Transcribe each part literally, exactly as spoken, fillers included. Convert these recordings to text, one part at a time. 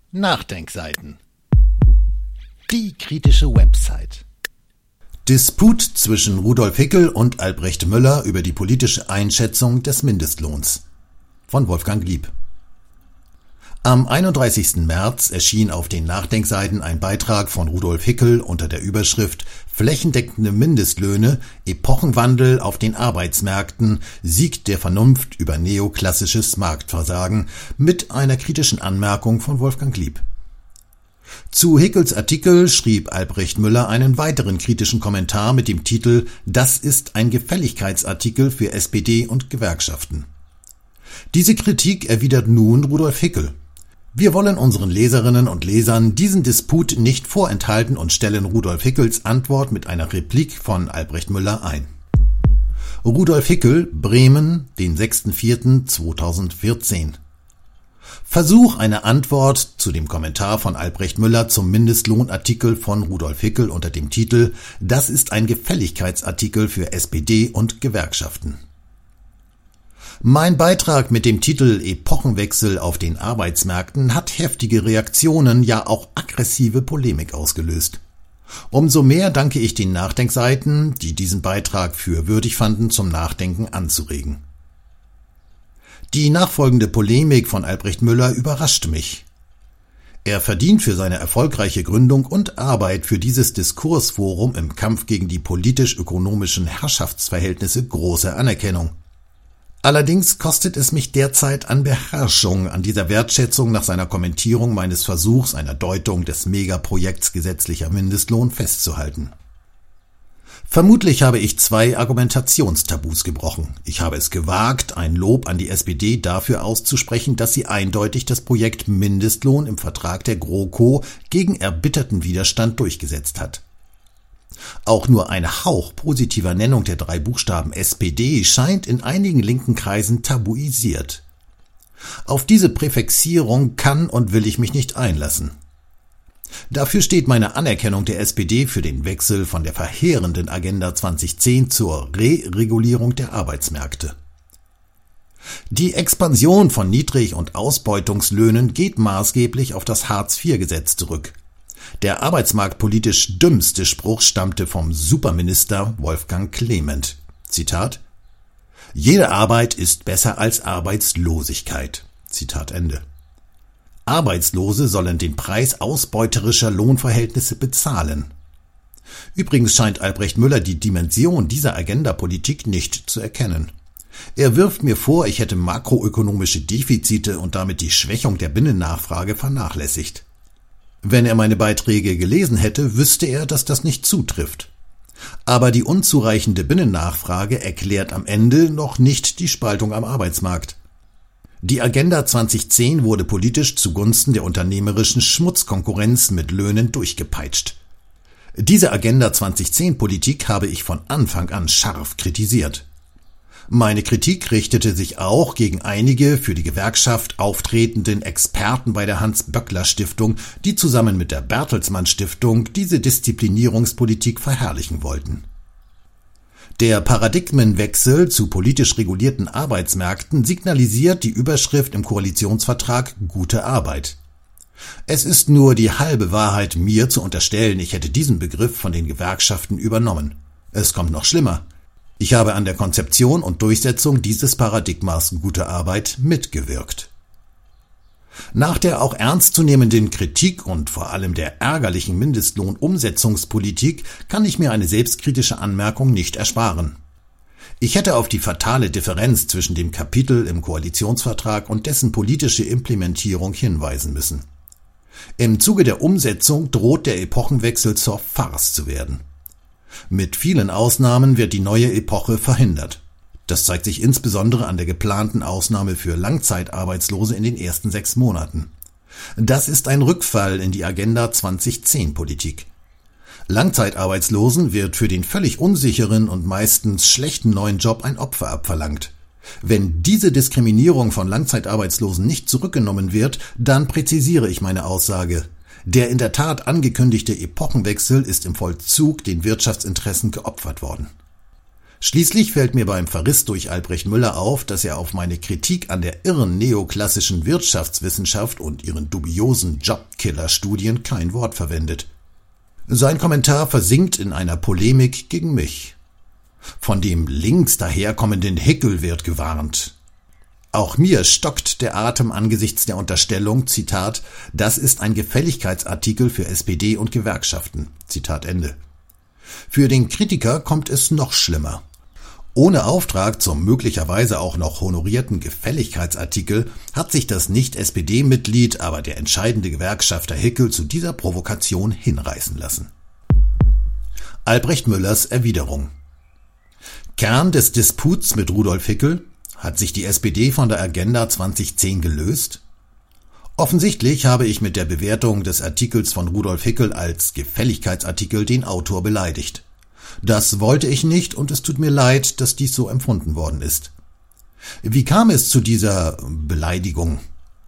Nachdenkseiten. Die kritische Website. Disput zwischen Rudolf Hickel und Albrecht Müller über die politische Einschätzung des Mindestlohns von Wolfgang Glieb. Am einunddreißigsten März erschien auf den Nachdenkseiten ein Beitrag von Rudolf Hickel unter der Überschrift Flächendeckende Mindestlöhne, Epochenwandel auf den Arbeitsmärkten, Sieg der Vernunft über neoklassisches Marktversagen mit einer kritischen Anmerkung von Wolfgang Glieb. Zu Hickels Artikel schrieb Albrecht Müller einen weiteren kritischen Kommentar mit dem Titel »Das ist ein Gefälligkeitsartikel für S P D und Gewerkschaften«. Diese Kritik erwidert nun Rudolf Hickel. Wir wollen unseren Leserinnen und Lesern diesen Disput nicht vorenthalten und stellen Rudolf Hickels Antwort mit einer Replik von Albrecht Müller ein. Rudolf Hickel, Bremen, den sechster vierter zweitausendvierzehn. Versuch einer Antwort zu dem Kommentar von Albrecht Müller zum Mindestlohnartikel von Rudolf Hickel unter dem Titel »Das ist ein Gefälligkeitsartikel für S P D und Gewerkschaften«. Mein Beitrag mit dem Titel »Epochenwechsel auf den Arbeitsmärkten« hat heftige Reaktionen, ja auch aggressive Polemik ausgelöst. Umso mehr danke ich den Nachdenkseiten, die diesen Beitrag für würdig fanden, zum Nachdenken anzuregen. Die nachfolgende Polemik von Albrecht Müller überrascht mich. Er verdient für seine erfolgreiche Gründung und Arbeit für dieses Diskursforum im Kampf gegen die politisch-ökonomischen Herrschaftsverhältnisse große Anerkennung. Allerdings kostet es mich derzeit an Beherrschung, an dieser Wertschätzung nach seiner Kommentierung meines Versuchs einer Deutung des Megaprojekts gesetzlicher Mindestlohn festzuhalten. Vermutlich habe ich zwei Argumentationstabus gebrochen. Ich habe es gewagt, ein Lob an die S P D dafür auszusprechen, dass sie eindeutig das Projekt Mindestlohn im Vertrag der GroKo gegen erbitterten Widerstand durchgesetzt hat. Auch nur ein Hauch positiver Nennung der drei Buchstaben S P D scheint in einigen linken Kreisen tabuisiert. Auf diese Präfixierung kann und will ich mich nicht einlassen. Dafür steht meine Anerkennung der S P D für den Wechsel von der verheerenden Agenda zweitausendzehn zur Re-Regulierung der Arbeitsmärkte. Die Expansion von Niedrig- und Ausbeutungslöhnen geht maßgeblich auf das Hartz vier Gesetz zurück. Der arbeitsmarktpolitisch dümmste Spruch stammte vom Superminister Wolfgang Clement. Zitat: »Jede Arbeit ist besser als Arbeitslosigkeit.« Zitat Ende. Arbeitslose sollen den Preis ausbeuterischer Lohnverhältnisse bezahlen. Übrigens scheint Albrecht Müller die Dimension dieser Agendapolitik nicht zu erkennen. Er wirft mir vor, ich hätte makroökonomische Defizite und damit die Schwächung der Binnennachfrage vernachlässigt. Wenn er meine Beiträge gelesen hätte, wüsste er, dass das nicht zutrifft. Aber die unzureichende Binnennachfrage erklärt am Ende noch nicht die Spaltung am Arbeitsmarkt. Die Agenda zweitausendzehn wurde politisch zugunsten der unternehmerischen Schmutzkonkurrenz mit Löhnen durchgepeitscht. Diese Agenda zweitausendzehn-Politik habe ich von Anfang an scharf kritisiert. Meine Kritik richtete sich auch gegen einige für die Gewerkschaft auftretenden Experten bei der Hans-Böckler-Stiftung, die zusammen mit der Bertelsmann-Stiftung diese Disziplinierungspolitik verherrlichen wollten. Der Paradigmenwechsel zu politisch regulierten Arbeitsmärkten signalisiert die Überschrift im Koalitionsvertrag »Gute Arbeit«. Es ist nur die halbe Wahrheit, mir zu unterstellen, ich hätte diesen Begriff von den Gewerkschaften übernommen. Es kommt noch schlimmer. Ich habe an der Konzeption und Durchsetzung dieses Paradigmas Gute Arbeit mitgewirkt. Nach der auch ernstzunehmenden Kritik und vor allem der ärgerlichen Mindestlohnumsetzungspolitik kann ich mir eine selbstkritische Anmerkung nicht ersparen. Ich hätte auf die fatale Differenz zwischen dem Kapitel im Koalitionsvertrag und dessen politische Implementierung hinweisen müssen. Im Zuge der Umsetzung droht der Epochenwechsel zur Farce zu werden. Mit vielen Ausnahmen wird die neue Epoche verhindert. Das zeigt sich insbesondere an der geplanten Ausnahme für Langzeitarbeitslose in den ersten sechs Monaten. Das ist ein Rückfall in die Agenda zweitausendzehn-Politik. Langzeitarbeitslosen wird für den völlig unsicheren und meistens schlechten neuen Job ein Opfer abverlangt. Wenn diese Diskriminierung von Langzeitarbeitslosen nicht zurückgenommen wird, dann präzisiere ich meine Aussage. Der in der Tat angekündigte Epochenwechsel ist im Vollzug den Wirtschaftsinteressen geopfert worden. Schließlich fällt mir beim Verriss durch Albrecht Müller auf, dass er auf meine Kritik an der irren neoklassischen Wirtschaftswissenschaft und ihren dubiosen Jobkiller-Studien kein Wort verwendet. Sein Kommentar versinkt in einer Polemik gegen mich. Von dem links daherkommenden Hickel wird gewarnt. Auch mir stockt der Atem angesichts der Unterstellung, Zitat, das ist ein Gefälligkeitsartikel für S P D und Gewerkschaften, Zitat Ende. Für den Kritiker kommt es noch schlimmer. Ohne Auftrag zum möglicherweise auch noch honorierten Gefälligkeitsartikel hat sich das Nicht-S P D-Mitglied, aber der entscheidende Gewerkschafter Hickel zu dieser Provokation hinreißen lassen. Albrecht Müllers Erwiderung. Kern des Disputs mit Rudolf Hickel: Hat sich die S P D von der Agenda zweitausendzehn gelöst? Offensichtlich habe ich mit der Bewertung des Artikels von Rudolf Hickel als Gefälligkeitsartikel den Autor beleidigt. Das wollte ich nicht und es tut mir leid, dass dies so empfunden worden ist. Wie kam es zu dieser Beleidigung?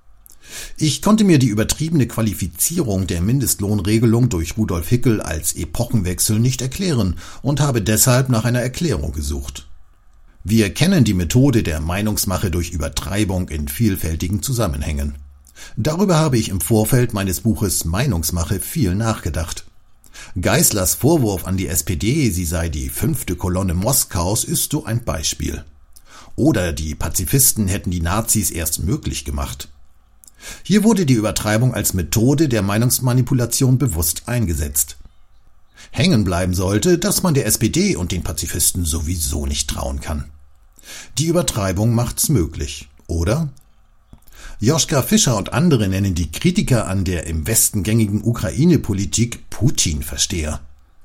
Ich konnte mir die übertriebene Qualifizierung der Mindestlohnregelung durch Rudolf Hickel als Epochenwechsel nicht erklären und habe deshalb nach einer Erklärung gesucht. Wir kennen die Methode der Meinungsmache durch Übertreibung in vielfältigen Zusammenhängen. Darüber habe ich im Vorfeld meines Buches Meinungsmache viel nachgedacht. Geißlers Vorwurf an die S P D, sie sei die fünfte Kolonne Moskaus, ist so ein Beispiel. Oder die Pazifisten hätten die Nazis erst möglich gemacht. Hier wurde die Übertreibung als Methode der Meinungsmanipulation bewusst eingesetzt. Hängen bleiben sollte, dass man der S P D und den Pazifisten sowieso nicht trauen kann. Die Übertreibung macht's möglich, oder? Joschka Fischer und andere nennen die Kritiker an der im Westen gängigen Ukraine-Politik Putin-Versteher.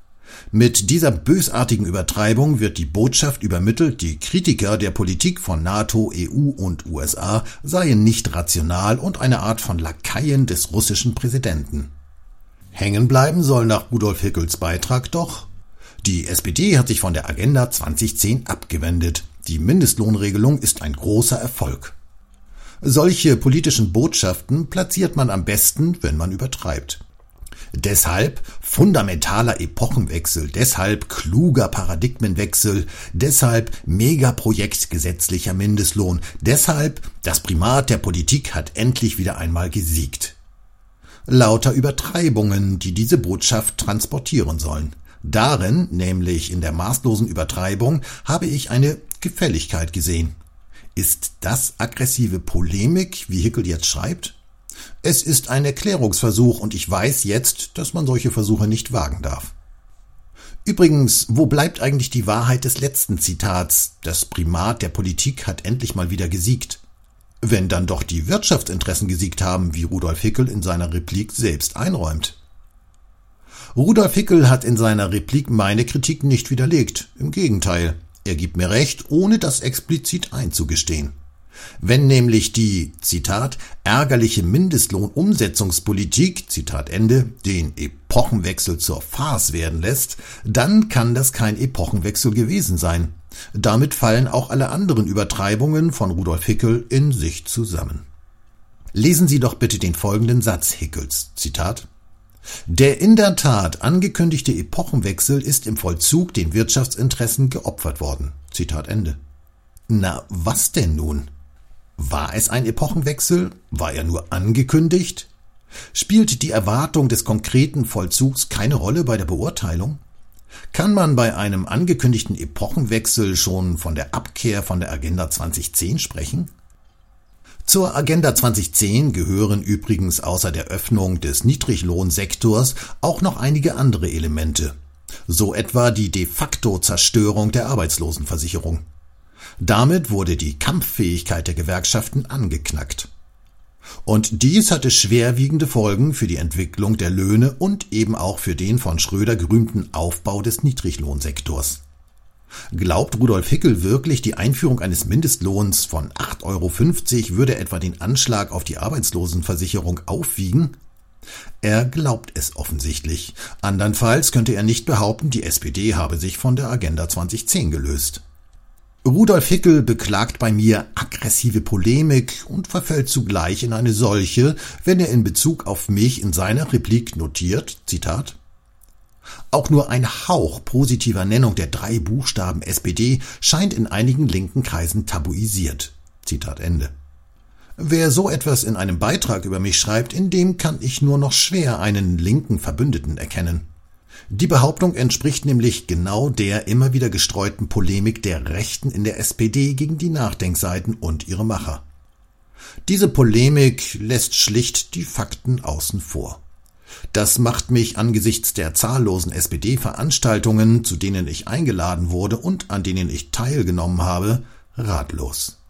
Mit dieser bösartigen Übertreibung wird die Botschaft übermittelt, die Kritiker der Politik von NATO, E U und U S A seien nicht rational und eine Art von Lakaien des russischen Präsidenten. Hängen bleiben soll nach Rudolf Hickels Beitrag doch: Die S P D hat sich von der Agenda zweitausendzehn abgewendet. Die Mindestlohnregelung ist ein großer Erfolg. Solche politischen Botschaften platziert man am besten, wenn man übertreibt. Deshalb fundamentaler Epochenwechsel, deshalb kluger Paradigmenwechsel, deshalb Megaprojekt gesetzlicher Mindestlohn, deshalb das Primat der Politik hat endlich wieder einmal gesiegt. Lauter Übertreibungen, die diese Botschaft transportieren sollen. Darin, nämlich in der maßlosen Übertreibung, habe ich eine Gefälligkeit gesehen. Ist das aggressive Polemik, wie Hickel jetzt schreibt? Es ist ein Erklärungsversuch und ich weiß jetzt, dass man solche Versuche nicht wagen darf. Übrigens, wo bleibt eigentlich die Wahrheit des letzten Zitats? Das Primat der Politik hat endlich mal wieder gesiegt. Wenn dann doch die Wirtschaftsinteressen gesiegt haben, wie Rudolf Hickel in seiner Replik selbst einräumt. Rudolf Hickel hat in seiner Replik meine Kritik nicht widerlegt. Im Gegenteil. Er gibt mir recht, ohne das explizit einzugestehen. Wenn nämlich die, Zitat, ärgerliche Mindestlohnumsetzungspolitik, Zitat Ende, den Epochenwechsel zur Farce werden lässt, dann kann das kein Epochenwechsel gewesen sein. Damit fallen auch alle anderen Übertreibungen von Rudolf Hickel in sich zusammen. Lesen Sie doch bitte den folgenden Satz Hickels, Zitat: Der in der Tat angekündigte Epochenwechsel ist im Vollzug den Wirtschaftsinteressen geopfert worden. Zitat Ende. Na, was denn nun? War es ein Epochenwechsel? War er nur angekündigt? Spielt die Erwartung des konkreten Vollzugs keine Rolle bei der Beurteilung? Kann man bei einem angekündigten Epochenwechsel schon von der Abkehr von der Agenda zweitausendzehn sprechen? Zur Agenda zweitausendzehn gehören übrigens außer der Öffnung des Niedriglohnsektors auch noch einige andere Elemente, so etwa die de facto Zerstörung der Arbeitslosenversicherung. Damit wurde die Kampffähigkeit der Gewerkschaften angeknackt. Und dies hatte schwerwiegende Folgen für die Entwicklung der Löhne und eben auch für den von Schröder gerühmten Aufbau des Niedriglohnsektors. Glaubt Rudolf Hickel wirklich, die Einführung eines Mindestlohns von acht Euro fünfzig würde etwa den Anschlag auf die Arbeitslosenversicherung aufwiegen? Er glaubt es offensichtlich. Andernfalls könnte er nicht behaupten, die S P D habe sich von der Agenda zweitausendzehn gelöst. Rudolf Hickel beklagt bei mir aggressive Polemik und verfällt zugleich in eine solche, wenn er in Bezug auf mich in seiner Replik notiert, Zitat: Auch nur ein Hauch positiver Nennung der drei Buchstaben S P D scheint in einigen linken Kreisen tabuisiert. Zitat Ende. Wer so etwas in einem Beitrag über mich schreibt, in dem kann ich nur noch schwer einen linken Verbündeten erkennen. Die Behauptung entspricht nämlich genau der immer wieder gestreuten Polemik der Rechten in der S P D gegen die Nachdenkseiten und ihre Macher. Diese Polemik lässt schlicht die Fakten außen vor. Das macht mich angesichts der zahllosen S P D-Veranstaltungen, zu denen ich eingeladen wurde und an denen ich teilgenommen habe, ratlos.